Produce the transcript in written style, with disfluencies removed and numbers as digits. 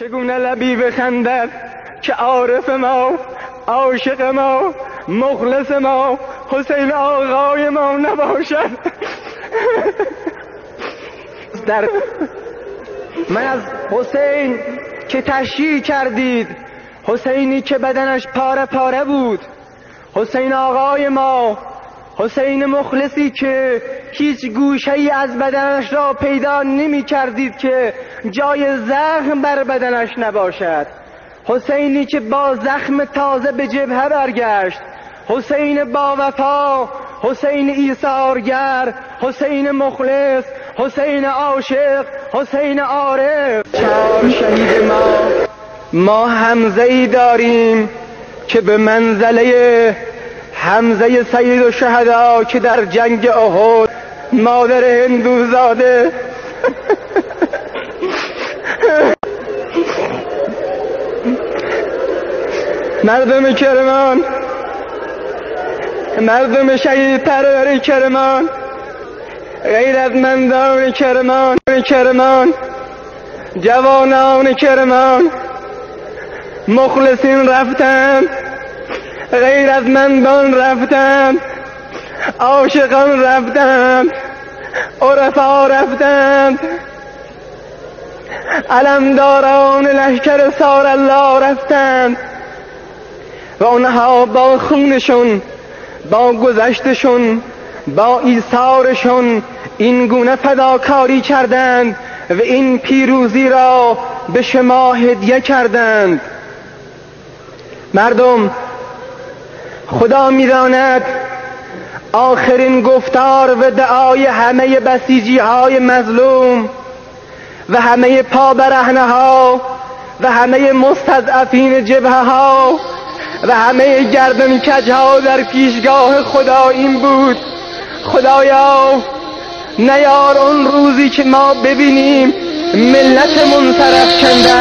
چگونه لبی بخندد که عارف ما، عاشق ما، مخلص ما، حسین آقای ما نباشد. من از حسین که تشریح کردید، حسینی که بدنش پاره پاره بود، حسین آقای ما، حسین مخلصی که هیچ گوشه‌ای از بدنش را پیدا نمی کردید که جای زخم بر بدنش نباشد، حسینی که با زخم تازه به جبهه برگشت، حسین با وفا، حسین ایثارگر، حسین مخلص، حسین عاشق، حسین عارف. چهار شهید ما حمزه‌ای داریم که به منزله حمزه سید الشهدا که در جنگ احد مادر هندوزاده مردم کرمان، مردم شهید پرور کرمان، غیرتمندان کرمان، جوانان کرمان، مخلصین رفتند، غیرتمندان رفتند، عاشقان رفتند، عرفا رفتند، علمداران لشکر سار الله رفتند و اونها با خونشون، با گذشتشون، با ایثارشون این گونه فداکاری کردند و این پیروزی را به شما هدیه کردند. مردم، خدا می‌داند آخرین گفتار و دعای همه بسیجی های مظلوم و همه پابرهنه ها و همه مستضعفین جبهه ها و همه گردن کج ها در پیشگاه خدا این بود: خدایا نیار اون روزی که ما ببینیم ملتمون سر افکنده